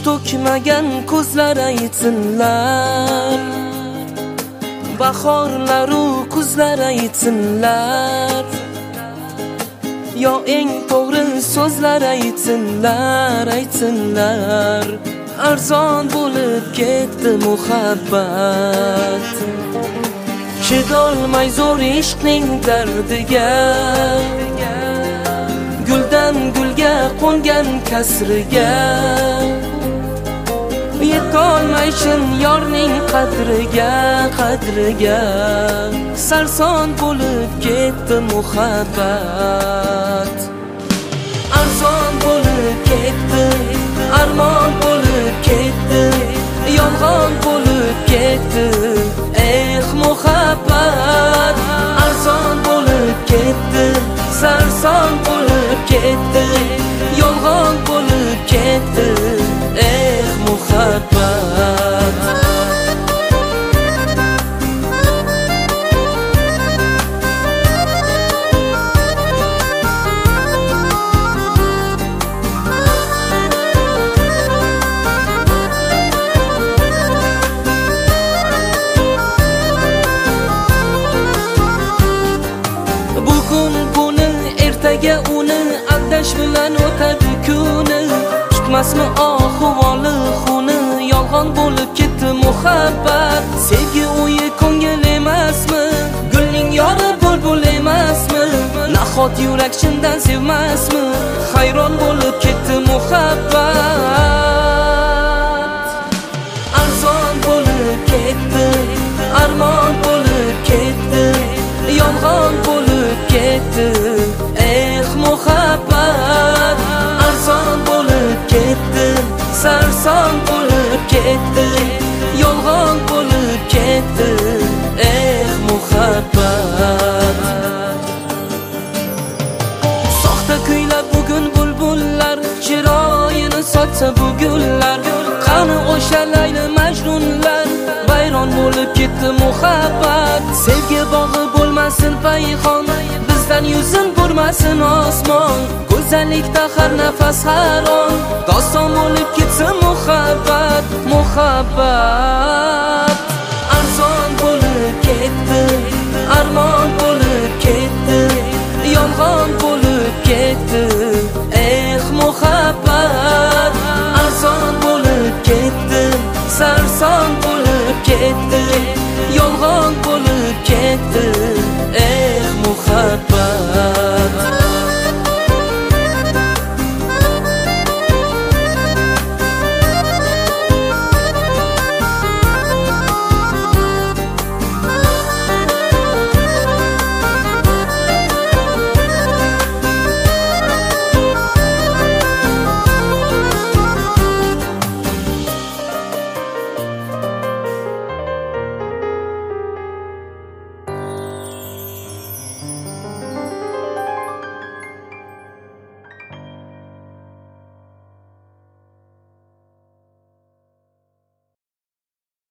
to'kmagan ko'zlar aytsinlar, bahorlaru kuzlar aytsinlar, yo eng to'g'ri so'zlar aytsinlar, aytsinlar. Arzon bo'lib ketdi muhabbat, chidolmay zo'r ishqning dardiga, guldan gulga qo'ngan kasriga, yetolmay chin yorning qadriga, qadriga. Sarson bo'lib ketdi muhabbat, arzon bo'lib ketdi, armon bo'lib ketdi, yolg'on bo'lib ketdi. Muhabbat arzon bo'lib ketdi, sarson bo'lib ketdi, yolg'on bo'lib ketdi. Muhabbat uni aldash bilan o'tadi kuni, chiqmasmi ahvoli xuni, yolg'on bo'lib ketdi muhabbat. Sevgi o'yi ko'ngil emasmi, gulning yori bulbul emasmi, nahot yurak chindan sevmasmi, hayron bo'lib ketdi muhabbat. Arzon bo'lib ketdi, armon bo'lib ketdi, yolg'on bo'lib ketdi. Muhabbat arzon bo'lib ketdi, sarson bo'lib ketdi, yolg'on bo'lib ketdi. Muhabbat soxta kuylar bugun bulbullar, chiroyini sotsa bu gullar. Qani o'sha layli majnunlar, vayron bo'lib ketdi muhabbat. Sevgi bog'i bo'lmasin payxon, bizdan yuzin burmasin osmon. Go'zallikda har nafas har on, doston bo'lib ketsa muhabbat, muhabbat. Arzon bo'lib ketdi, armon bo'lib ketdi, yolg'on bo'lib ketdi. Muhabbat arzon bo'lib ketdi, sarson